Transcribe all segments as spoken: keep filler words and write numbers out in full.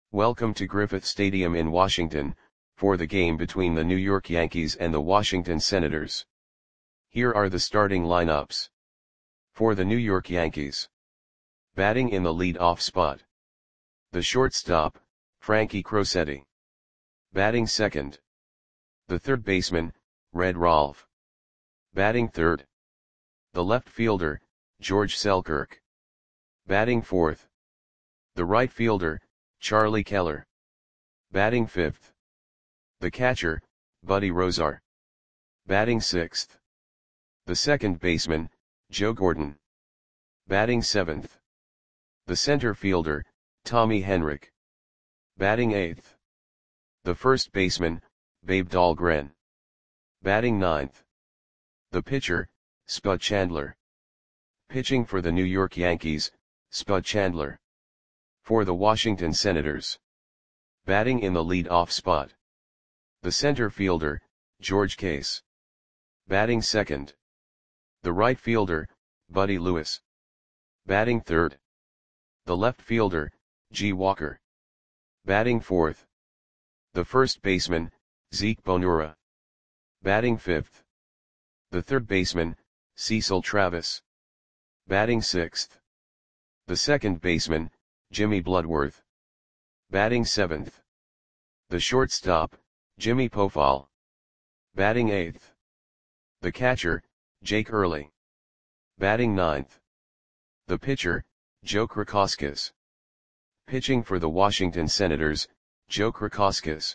Welcome to Griffith Stadium in Washington, for the game between the New York Yankees and the Washington Senators. Here are the starting lineups. For the New York Yankees. Batting in the lead-off spot. The shortstop, Frankie Crosetti. Batting second. The third baseman, Red Rolfe. Batting third. The left fielder, George Selkirk. Batting fourth. The right fielder, Charlie Keller. Batting fifth. The catcher, Buddy Rozar. Batting sixth. The second baseman, Joe Gordon. Batting seventh. The center fielder, Tommy Henrich. Batting eighth. The first baseman, Babe Dahlgren. Batting ninth. The pitcher, Spud Chandler. Pitching for the New York Yankees, Spud Chandler. For the Washington Senators. Batting in the lead-off spot. The center fielder, George Case. Batting second. The right fielder, Buddy Lewis. Batting third. The left fielder, G. Walker. Batting fourth. The first baseman, Zeke Bonura. Batting fifth. The third baseman, Cecil Travis. Batting sixth. The second baseman, Jimmy Bloodworth. Batting seventh. The shortstop, Jimmy Pofall. Batting eighth. The catcher, Jake Early. Batting ninth. The pitcher, Joe Krakowskis. Pitching for the Washington Senators, Joe Krakowskis.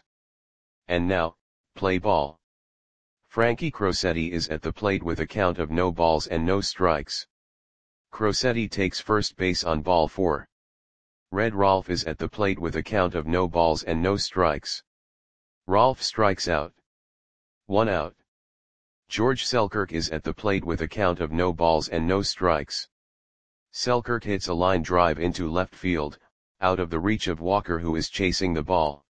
And now, play ball. Frankie Crosetti is at the plate with a count of no balls and no strikes. Crosetti takes first base on ball four. Red Rolfe is at the plate with a count of no balls and no strikes. Rolfe strikes out. One out. George Selkirk is at the plate with a count of no balls and no strikes. Selkirk hits a line drive into left field, out of the reach of Walker, who is chasing the ball.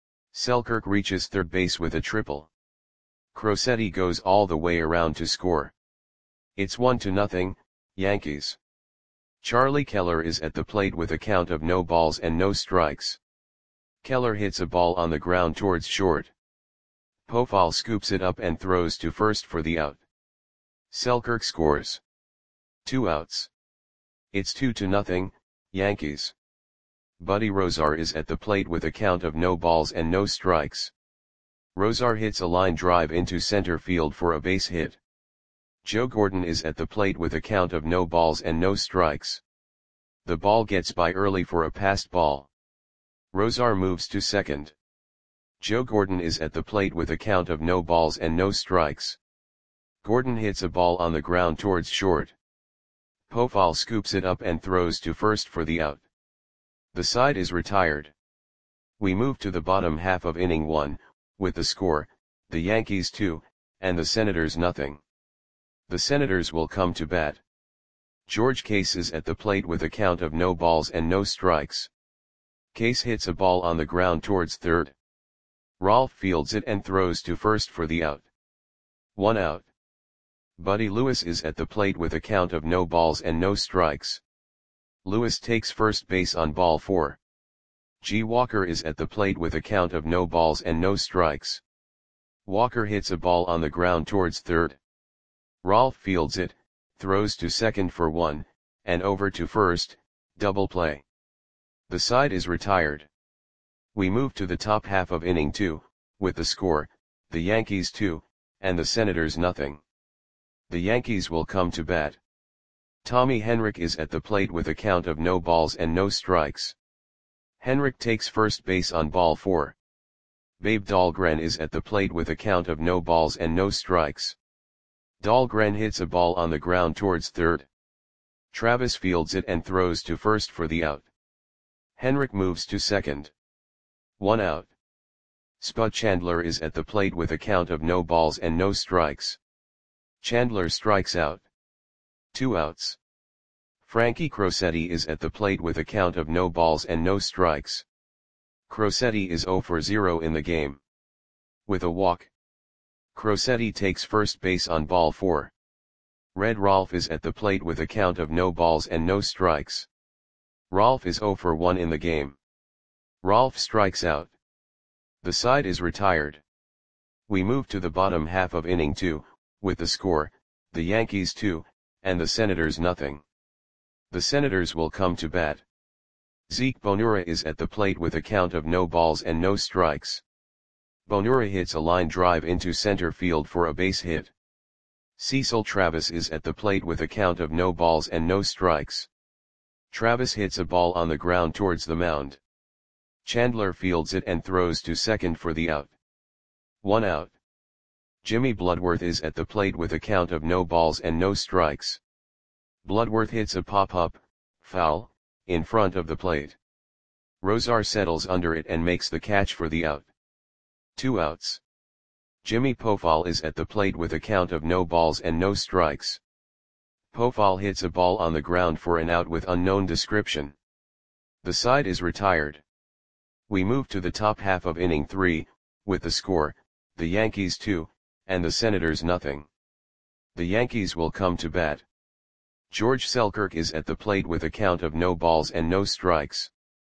Selkirk reaches third base with a triple. Crosetti goes all the way around to score. It's one to nothing, Yankees. Charlie Keller is at the plate with a count of no balls and no strikes. Keller hits a ball on the ground towards short. Pofall scoops it up and throws to first for the out. Selkirk scores. Two outs. It's two to nothing, Yankees. Buddy Rozar is at the plate with a count of no balls and no strikes. Rozar hits a line drive into center field for a base hit. Joe Gordon is at the plate with a count of no balls and no strikes. The ball gets by early for a passed ball. Rozar moves to second. Joe Gordon is at the plate with a count of no balls and no strikes. Gordon hits a ball on the ground towards short. Pofall scoops it up and throws to first for the out. The side is retired. We move to the bottom half of inning one, with the score, the Yankees two, and the Senators nothing. The Senators will come to bat. George Case is at the plate with a count of no balls and no strikes. Case hits a ball on the ground towards third. Rolfe fields it and throws to first for the out. One out. Buddy Lewis is at the plate with a count of no balls and no strikes. Lewis takes first base on ball four. G. Walker is at the plate with a count of no balls and no strikes. Walker hits a ball on the ground towards third. Rolfe fields it, throws to second for one, and over to first, double play. The side is retired. We move to the top half of inning two, with the score, the Yankees two, and the Senators nothing. The Yankees will come to bat. Tommy Henrich is at the plate with a count of no balls and no strikes. Henrich takes first base on ball four. Babe Dahlgren is at the plate with a count of no balls and no strikes. Dahlgren hits a ball on the ground towards third. Travis fields it and throws to first for the out. Henrich moves to second. One out. Spud Chandler is at the plate with a count of no balls and no strikes. Chandler strikes out. Two outs. Frankie Crosetti is at the plate with a count of no balls and no strikes. Crosetti is zero for zero in the game. With a walk. Crosetti takes first base on ball four. Red Rolfe is at the plate with a count of no balls and no strikes. Rolfe is zero for one in the game. Rolf strikes out. The side is retired. We move to the bottom half of inning two, with the score, the Yankees two, and the Senators nothing. The Senators will come to bat. Zeke Bonura is at the plate with a count of no balls and no strikes. Bonura hits a line drive into center field for a base hit. Cecil Travis is at the plate with a count of no balls and no strikes. Travis hits a ball on the ground towards the mound. Chandler fields it and throws to second for the out. One out. Jimmy Bloodworth is at the plate with a count of no balls and no strikes. Bloodworth hits a pop-up, foul, in front of the plate. Rosar settles under it and makes the catch for the out. Two outs. Jimmy Pofall is at the plate with a count of no balls and no strikes. Pofall hits a ball on the ground for an out with unknown description. The side is retired. We move to the top half of inning three, with the score, the Yankees two, and the Senators nothing. The Yankees will come to bat. George Selkirk is at the plate with a count of no balls and no strikes.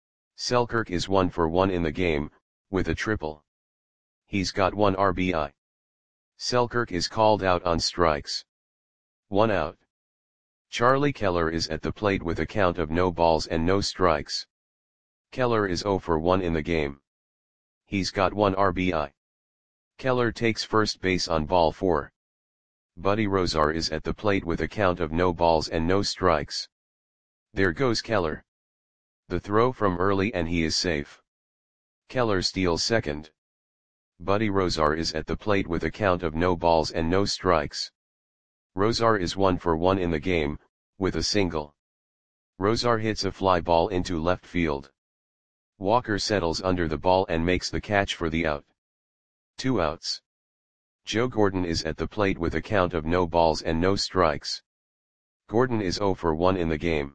Selkirk is one for one in the game, with a triple. He's got one R B I. Selkirk is called out on strikes. One out. Charlie Keller is at the plate with a count of no balls and no strikes. Keller is zero for one in the game. He's got one R B I. Keller takes first base on ball four. Buddy Rosar is at the plate with a count of no balls and no strikes. There goes Keller. The throw from early and he is safe. Keller steals second. Buddy Rosar is at the plate with a count of no balls and no strikes. Rosar is one for one in the game, with a single. Rosar hits a fly ball into left field. Walker settles under the ball and makes the catch for the out. Two outs. Joe Gordon is at the plate with a count of no balls and no strikes. Gordon is zero for one in the game.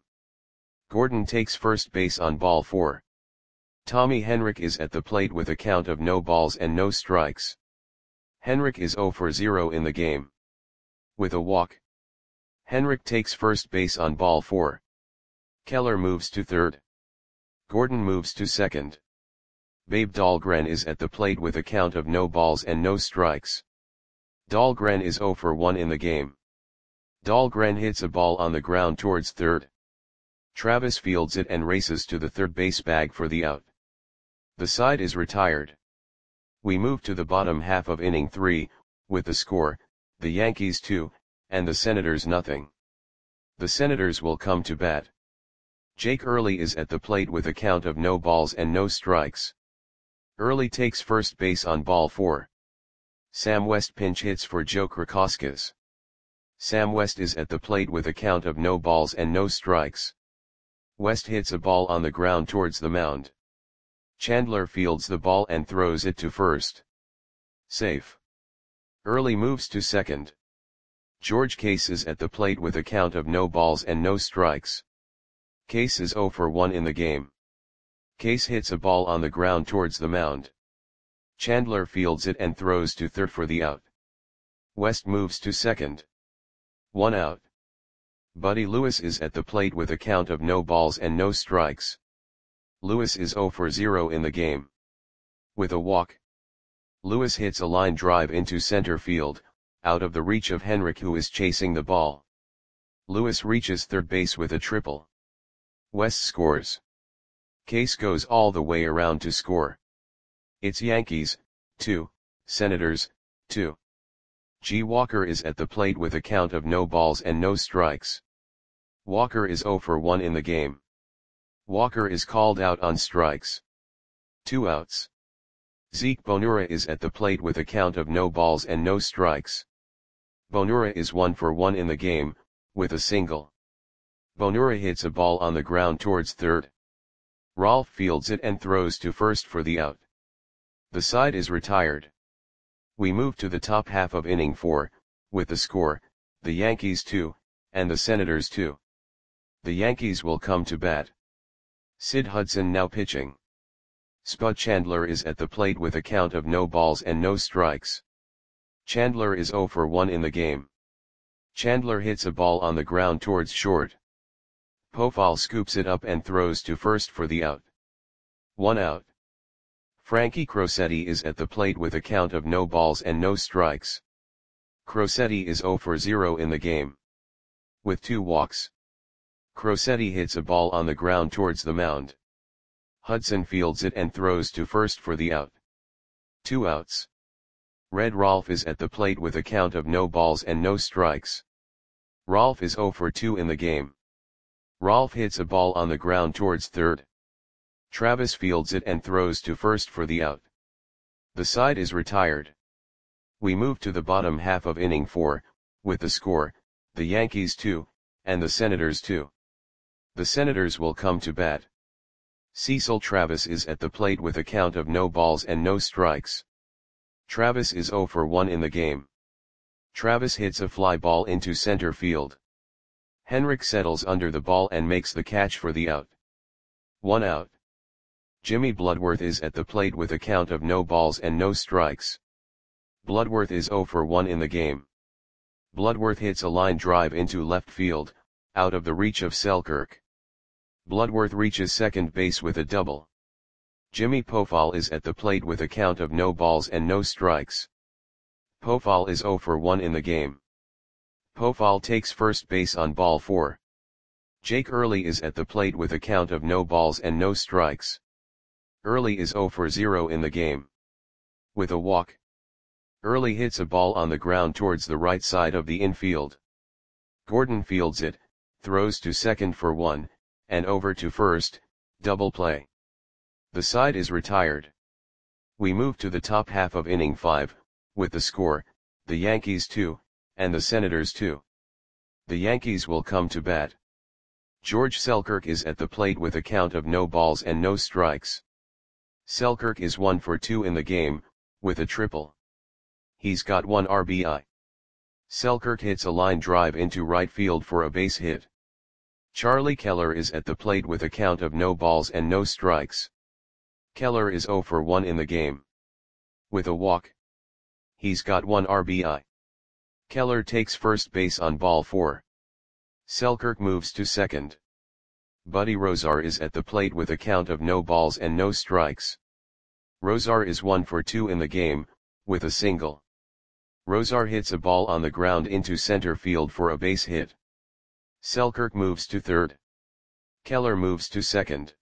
Gordon takes first base on ball four. Tommy Henrich is at the plate with a count of no balls and no strikes. Henrich is zero for zero in the game. With a walk. Henrich takes first base on ball four. Keller moves to third. Gordon moves to second. Babe Dahlgren is at the plate with a count of no balls and no strikes. Dahlgren is zero for one in the game. Dahlgren hits a ball on the ground towards third. Travis fields it and races to the third base bag for the out. The side is retired. We move to the bottom half of inning three, with the score, the Yankees two, and the Senators nothing. The Senators will come to bat. Jake Early is at the plate with a count of no balls and no strikes. Early takes first base on ball four. Sam West pinch hits for Joe Krakoskas. Sam West is at the plate with a count of no balls and no strikes. West hits a ball on the ground towards the mound. Chandler fields the ball and throws it to first. Safe. Early moves to second. George Case is at the plate with a count of no balls and no strikes. Case is zero for one in the game. Case hits a ball on the ground towards the mound. Chandler fields it and throws to third for the out. West moves to second. One out. Buddy Lewis is at the plate with a count of no balls and no strikes. Lewis is zero for zero in the game. With a walk. Lewis hits a line drive into center field, out of the reach of Henrich who is chasing the ball. Lewis reaches third base with a triple. West scores. Case goes all the way around to score. It's Yankees, two, Senators, two. G. Walker is at the plate with a count of no balls and no strikes. Walker is zero for one in the game. Walker is called out on strikes. Two outs. Zeke Bonura is at the plate with a count of no balls and no strikes. Bonura is one for one in the game, with a single. Bonura hits a ball on the ground towards third. Rolf fields it and throws to first for the out. The side is retired. We move to the top half of inning four, with the score, the Yankees two, and the Senators two. The Yankees will come to bat. Sid Hudson now pitching. Spud Chandler is at the plate with a count of no balls and no strikes. Chandler is zero for one in the game. Chandler hits a ball on the ground towards short. Pofall scoops it up and throws to first for the out. one out. Frankie Crosetti is at the plate with a count of no balls and no strikes. Crosetti is zero for zero in the game. With two walks. Crosetti hits a ball on the ground towards the mound. Hudson fields it and throws to first for the out. Two outs. Red Rolf is at the plate with a count of no balls and no strikes. Rolf is zero for two in the game. Rolf hits a ball on the ground towards third. Travis fields it and throws to first for the out. The side is retired. We move to the bottom half of inning four, with the score, the Yankees two, and the Senators two. The Senators will come to bat. Cecil Travis is at the plate with a count of no balls and no strikes. Travis is zero for one in the game. Travis hits a fly ball into center field. Henrik settles under the ball and makes the catch for the out. One out. Jimmy Bloodworth is at the plate with a count of no balls and no strikes. Bloodworth is zero for one in the game. Bloodworth hits a line drive into left field, out of the reach of Selkirk. Bloodworth reaches second base with a double. Jimmy Pofall is at the plate with a count of no balls and no strikes. Pofall is zero for one in the game. Pofall takes first base on ball four. Jake Early is at the plate with a count of no balls and no strikes. Early is zero for zero in the game. With a walk. Early hits a ball on the ground towards the right side of the infield. Gordon fields it, throws to second for one, and over to first, double play. The side is retired. We move to the top half of inning five, with the score, the Yankees two, and the Senators two. The Yankees will come to bat. George Selkirk is at the plate with a count of no balls and no strikes. Selkirk is one for two in the game, with a triple. He's got one R B I. Selkirk hits a line drive into right field for a base hit. Charlie Keller is at the plate with a count of no balls and no strikes. Keller is zero for one in the game. With a walk. He's got one R B I. Keller takes first base on ball four. Selkirk moves to second. Buddy Rozar is at the plate with a count of no balls and no strikes. Rozar is one for two in the game, with a single. Rozar hits a ball on the ground into center field for a base hit. Selkirk moves to third. Keller moves to second.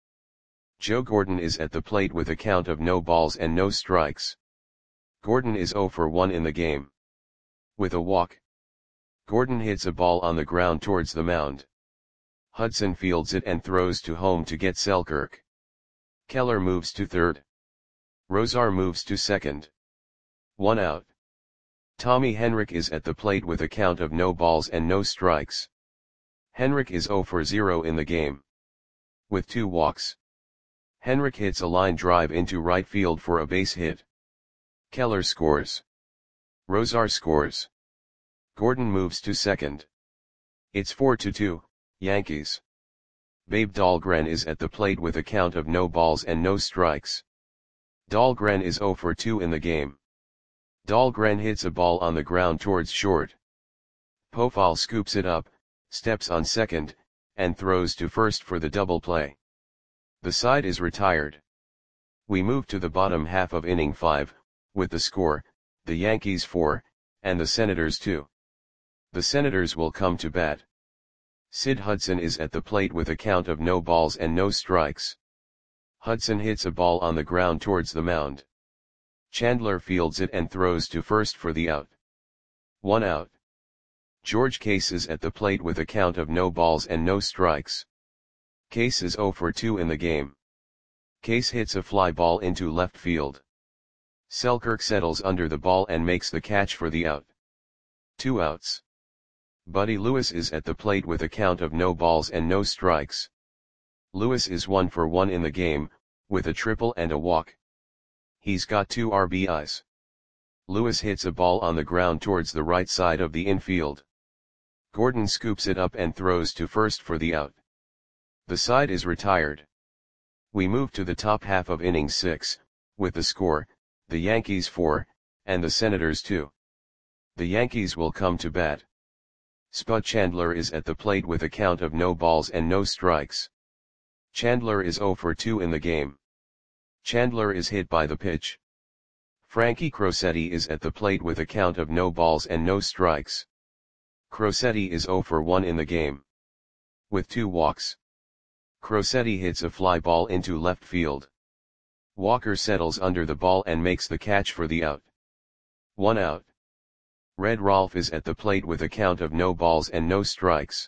Joe Gordon is at the plate with a count of no balls and no strikes. Gordon is zero for one in the game. With a walk. Gordon hits a ball on the ground towards the mound. Hudson fields it and throws to home to get Selkirk. Keller moves to third. Rozar moves to second. One out. Tommy Henrik is at the plate with a count of no balls and no strikes. Henrik is zero for zero in the game. With two walks. Henrik hits a line drive into right field for a base hit. Keller scores. Rozar scores. Gordon moves to second. It's four to two, Yankees. Babe Dahlgren is at the plate with a count of no balls and no strikes. Dahlgren is zero for two in the game. Dahlgren hits a ball on the ground towards short. Pofall scoops it up, steps on second, and throws to first for the double play. The side is retired. We move to the bottom half of inning five, with the score, the Yankees four, and the Senators two. The Senators will come to bat. Sid Hudson is at the plate with a count of no balls and no strikes. Hudson hits a ball on the ground towards the mound. Chandler fields it and throws to first for the out. One out. George Case is at the plate with a count of no balls and no strikes. Case is zero for two in the game. Case hits a fly ball into left field. Selkirk settles under the ball and makes the catch for the out. Two outs. Buddy Lewis is at the plate with a count of no balls and no strikes. Lewis is one for one in the game, with a triple and a walk. He's got two R B Is. Lewis hits a ball on the ground towards the right side of the infield. Gordon scoops it up and throws to first for the out. The side is retired. We move to the top half of inning six, with the score, the Yankees four, and the Senators two. The Yankees will come to bat. Spud Chandler is at the plate with a count of no balls and no strikes. Chandler is zero for two in the game. Chandler is hit by the pitch. Frankie Crosetti is at the plate with a count of no balls and no strikes. Crosetti is zero for one in the game. With two walks. Crosetti hits a fly ball into left field. Walker settles under the ball and makes the catch for the out. One out. Red Rolf is at the plate with a count of no balls and no strikes.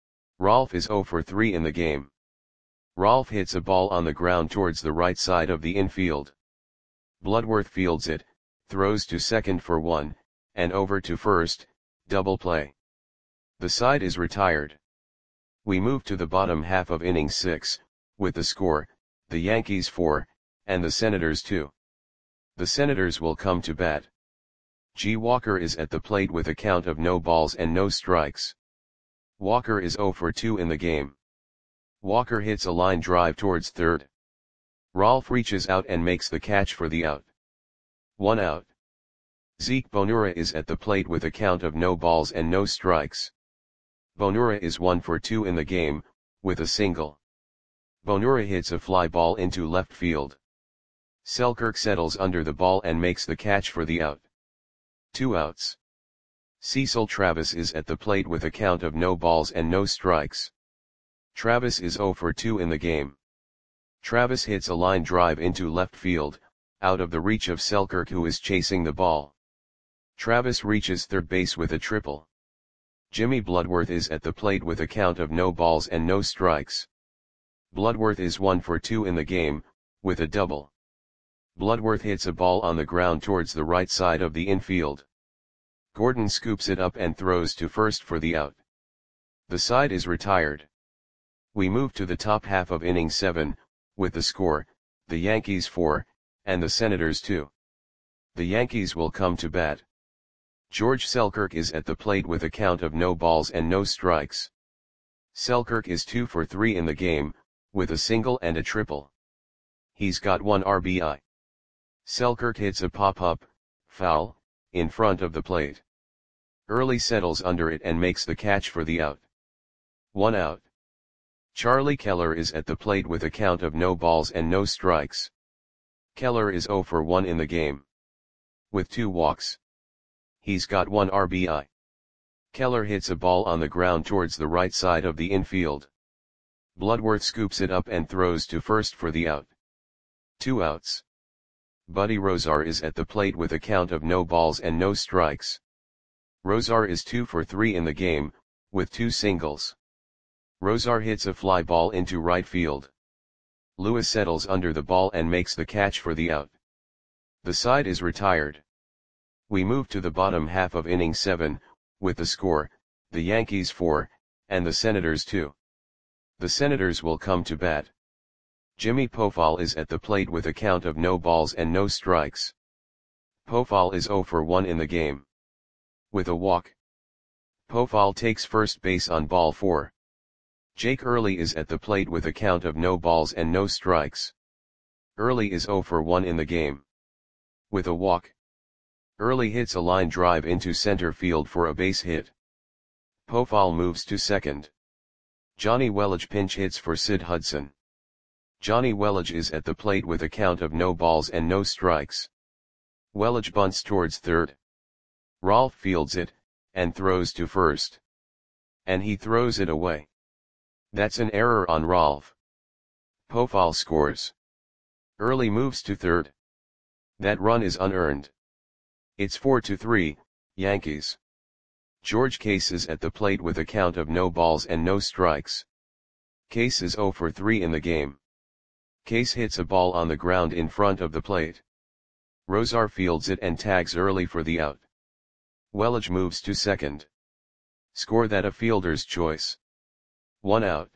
Rolf is zero for three in the game. Rolf hits a ball on the ground towards the right side of the infield. Bloodworth fields it, throws to second for one, and over to first, double play. The side is retired. We move to the bottom half of inning six, with the score, the Yankees four, and the Senators two. The Senators will come to bat. G. Walker is at the plate with a count of no balls and no strikes. Walker is zero for two in the game. Walker hits a line drive towards third. Rolf reaches out and makes the catch for the out. One out. Zeke Bonura is at the plate with a count of no balls and no strikes. Bonura is one for two in the game, with a single. Bonura hits a fly ball into left field. Selkirk settles under the ball and makes the catch for the out. Two outs. Cecil Travis is at the plate with a count of no balls and no strikes. Travis is zero for two in the game. Travis hits a line drive into left field, out of the reach of Selkirk, who is chasing the ball. Travis reaches third base with a triple. Jimmy Bloodworth is at the plate with a count of no balls and no strikes. Bloodworth is one for two in the game, with a double. Bloodworth hits a ball on the ground towards the right side of the infield. Gordon scoops it up and throws to first for the out. The side is retired. We move to the top half of inning seven, with the score, the Yankees four, and the Senators two. The Yankees will come to bat. George Selkirk is at the plate with a count of no balls and no strikes. Selkirk is two for three in the game, with a single and a triple. He's got one R B I. Selkirk hits a pop-up, foul, in front of the plate. Early settles under it and makes the catch for the out. One out. Charlie Keller is at the plate with a count of no balls and no strikes. Keller is zero for one in the game. With two walks. He's got one R B I. Keller hits a ball on the ground towards the right side of the infield. Bloodworth scoops it up and throws to first for the out. Two outs. Buddy Rozar is at the plate with a count of no balls and no strikes. Rozar is two for three in the game, with two singles. Rozar hits a fly ball into right field. Lewis settles under the ball and makes the catch for the out. The side is retired. We move to the bottom half of inning seven, with the score, the Yankees four, and the Senators two. The Senators will come to bat. Jimmy Pofall is at the plate with a count of no balls and no strikes. Pofall is zero for one in the game. With a walk. Pofall takes first base on ball four. Jake Early is at the plate with a count of no balls and no strikes. Early is zero for one in the game. With a walk. Early hits a line drive into center field for a base hit. Pofall moves to second. Johnny Welage pinch hits for Sid Hudson. Johnny Welage is at the plate with a count of no balls and no strikes. Welage bunts towards third. Rolf fields it, and throws to first. And he throws it away. That's an error on Rolf. Pofall scores. Early moves to third. That run is unearned. It's four to three, Yankees. George Case is at the plate with a count of no balls and no strikes. Case is zero for three in the game. Case hits a ball on the ground in front of the plate. Rozar fields it and tags Early for the out. Welage moves to second. Score that a fielder's choice. One out.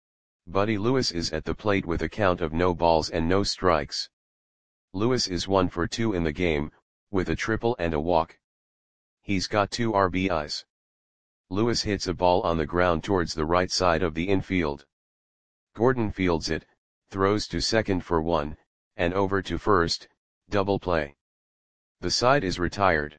Buddy Lewis is at the plate with a count of no balls and no strikes. Lewis is one for two in the game, with a triple and a walk. He's got two R B Is. Lewis hits a ball on the ground towards the right side of the infield. Gordon fields it, throws to second for one, and over to first, double play. The side is retired.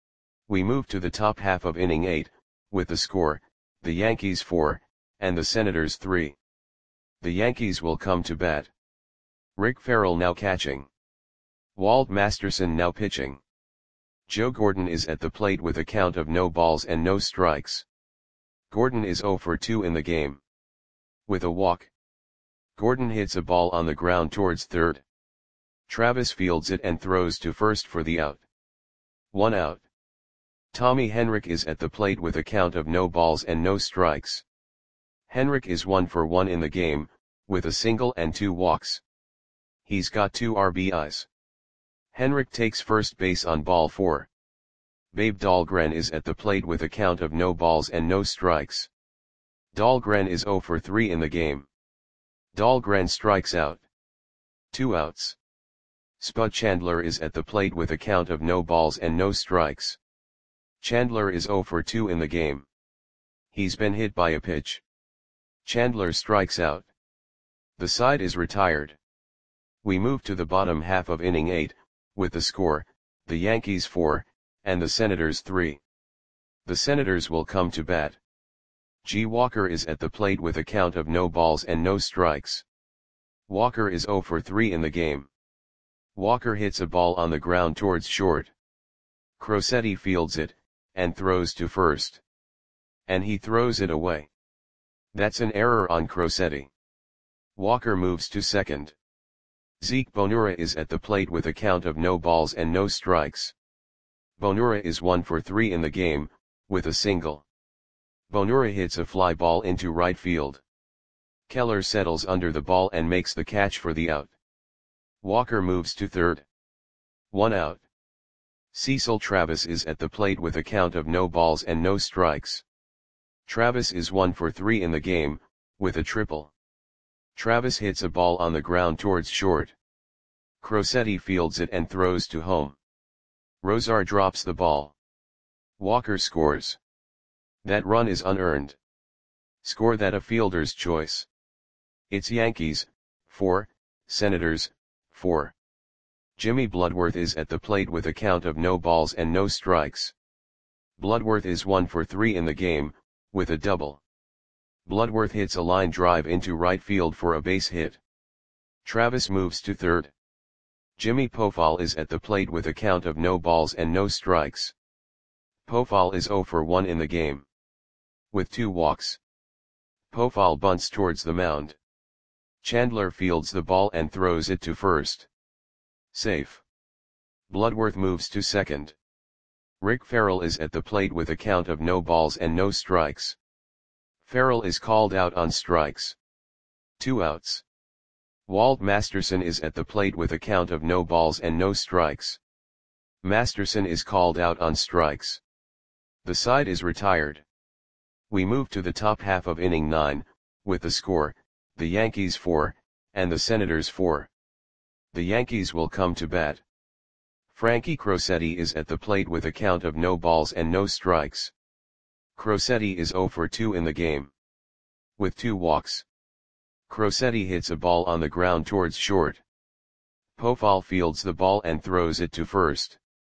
We move to the top half of inning eight, with the score, the Yankees four, and the Senators three. The Yankees will come to bat. Rick Farrell now catching. Walt Masterson now pitching. Joe Gordon is at the plate with a count of no balls and no strikes. Gordon is oh for two in the game. With a walk. Gordon hits a ball on the ground towards third. Travis fields it and throws to first for the out. One out. Tommy Henrich is at the plate with a count of no balls and no strikes. Henrich is one for one in the game, with a single and two walks. He's got two R B Is. Henrich takes first base on ball four. Babe Dahlgren is at the plate with a count of no balls and no strikes. Dahlgren is oh for three in the game. Dahlgren strikes out. Two outs. Spud Chandler is at the plate with a count of no balls and no strikes. Chandler is oh for two in the game. He's been hit by a pitch. Chandler strikes out. The side is retired. We move to the bottom half of inning eight, with the score, the Yankees four, and the Senators three. The Senators will come to bat. G. Walker is at the plate with a count of no balls and no strikes. Walker is oh for three in the game. Walker hits a ball on the ground towards short. Crosetti fields it, and throws to first. And he throws it away. That's an error on Crosetti. Walker moves to second. Zeke Bonura is at the plate with a count of no balls and no strikes. Bonura is one for three in the game, with a single. Bonura hits a fly ball into right field. Keller settles under the ball and makes the catch for the out. Walker moves to third. One out. Cecil Travis is at the plate with a count of no balls and no strikes. Travis is one for three in the game, with a triple. Travis hits a ball on the ground towards short. Crosetti fields it and throws to home. Rosar drops the ball. Walker scores. That run is unearned. Score that a fielder's choice. It's Yankees, four, Senators, four. Jimmy Bloodworth is at the plate with a count of no balls and no strikes. Bloodworth is one for three in the game, with a double. Bloodworth hits a line drive into right field for a base hit. Travis moves to third. Jimmy Pofall is at the plate with a count of no balls and no strikes. Pofall is oh for one in the game. With two walks. Pofall bunts towards the mound. Chandler fields the ball and throws it to first. Safe. Bloodworth moves to second. Rick Farrell is at the plate with a count of no balls and no strikes. Farrell is called out on strikes. Two outs. Walt Masterson is at the plate with a count of no balls and no strikes. Masterson is called out on strikes. The side is retired. We move to the top half of inning nine, with the score, the Yankees four, and the Senators four. The Yankees will come to bat. Frankie Crosetti is at the plate with a count of no balls and no strikes. Crosetti is oh for two in the game. With two walks. Crosetti hits a ball on the ground towards short. Pofall fields the ball and throws it to first.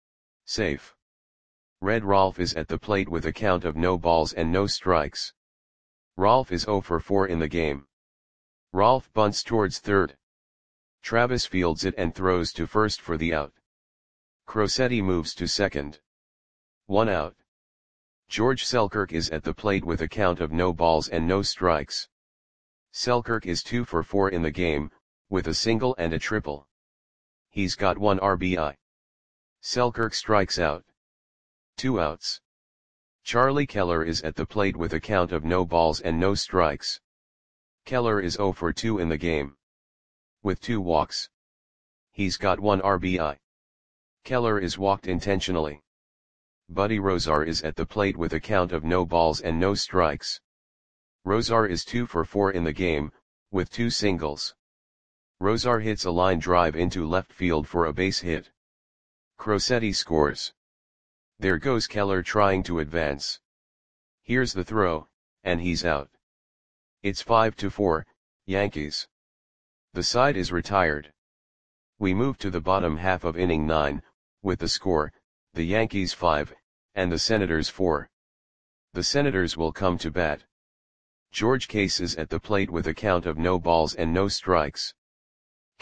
Safe. Red Rolfe is at the plate with a count of no balls and no strikes. Rolfe is oh for four in the game. Rolfe bunts towards third. Travis fields it and throws to first for the out. Crosetti moves to second. One out. George Selkirk is at the plate with a count of no balls and no strikes. Selkirk is two for four in the game, with a single and a triple. He's got one R B I. Selkirk strikes out. Two outs. Charlie Keller is at the plate with a count of no balls and no strikes. Keller is oh for two in the game. With two walks. He's got one R B I. Keller is walked intentionally. Buddy Rosar is at the plate with a count of no balls and no strikes. Rosar is two for four in the game, with two singles. Rosar hits a line drive into left field for a base hit. Crosetti scores. There goes Keller trying to advance. Here's the throw, and he's out. It's five to four, Yankees. The side is retired. We move to the bottom half of inning nine, with the score, the Yankees five, and the Senators four. The Senators will come to bat. George Case is at the plate with a count of no balls and no strikes.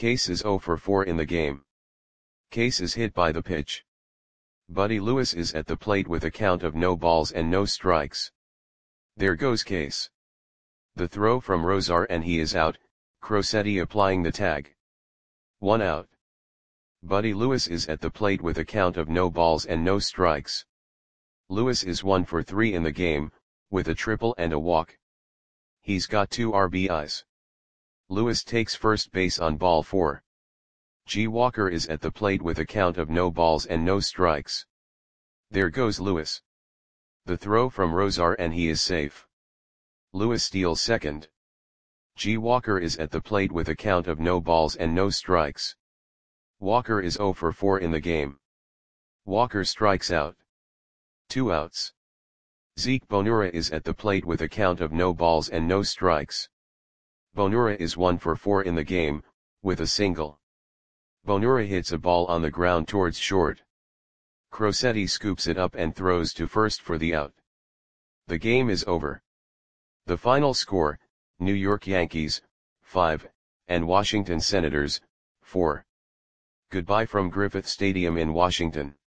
Case is zero for four in the game. Case is hit by the pitch. Buddy Lewis is at the plate with a count of no balls and no strikes. There goes Case. The throw from Rosar and he is out, Crosetti applying the tag. One out. Buddy Lewis is at the plate with a count of no balls and no strikes. Lewis is one for three in the game, with a triple and a walk. He's got two R B Is. Lewis takes first base on ball four. G. Walker is at the plate with a count of no balls and no strikes. There goes Lewis. The throw from Rosar and he is safe. Lewis steals second. G. Walker is at the plate with a count of no balls and no strikes. Walker is zero for four in the game. Walker strikes out. Two outs. Zeke Bonura is at the plate with a count of no balls and no strikes. Bonura is one for four in the game, with a single. Bonura hits a ball on the ground towards short. Crosetti scoops it up and throws to first for the out. The game is over. The final score, New York Yankees, five, and Washington Senators, four. Goodbye from Griffith Stadium in Washington.